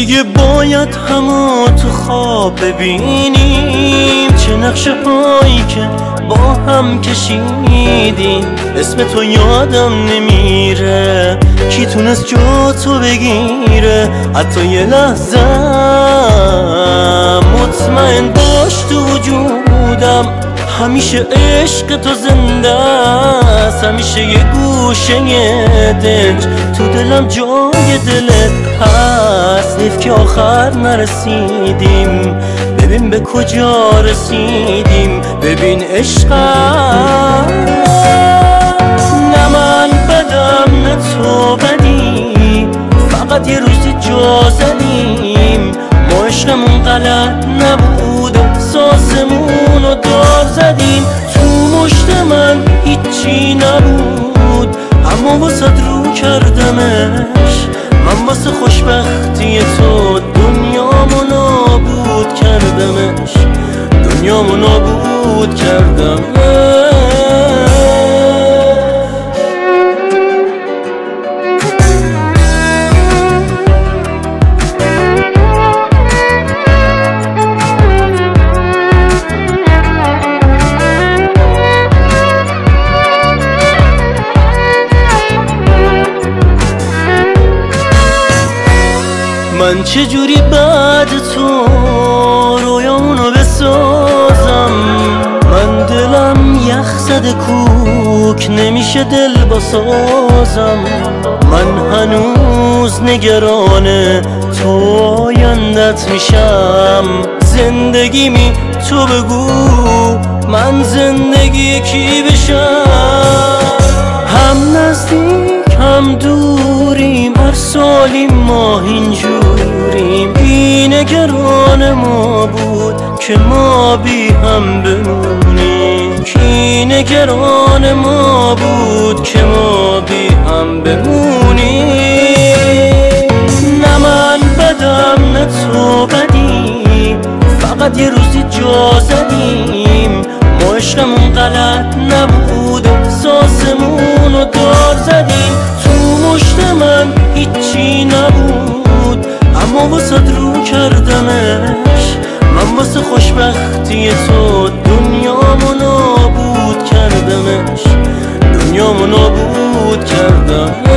دیگه باید همو تو خواب ببینیم، چه نقشه هایی که با هم کشیدیم. اسم تو یادم نمیره، کی تونست جا تو بگیره. حتی یه لحظه مطمئن باش تو وجودم، همیشه عشق تو زنده است، همیشه یه گوشه دنج تو دلم جای دلت هست. حیف که آخر نرسیدیم، ببین به کجا رسیدیم. ببین عشقم نه من بدم نه تو بدی، فقط یه روزی جا زدیم. ما عشقمون غلط نبود، سازمون رو دار زدیم. تو مشت من هیچی نبود، اما واسه رو کردمش. من واسه خوشبختی تو دنیامو نابود کردمش، دنیامو نابود کردمش. من چجوری بعد تو رویامونو بسازم؟ من دلم یخ زده کوک نمیشه دل بسازم. من هنوز نگران تو آیندت میشم. زندگیمی تو بگو من زندگی کی بشم؟ هم نزدیک هم دوریم، هر سالی ما اینجوریم. بی نگران ما بود که ما بی هم بمونیم. کی نگران ما بود که ما بی هم بمونیم. نه من بدم نه تو بدی، فقط یه روزی جا زدیم. ما عشقمون غلط نبود، سازمون رو دار زدیم. تو مشت من هیچی نبود، اما واسه رو کردمش. من واسه خوشبختی تو دنیامو نابود کردمش، دنیامو نابود کردم.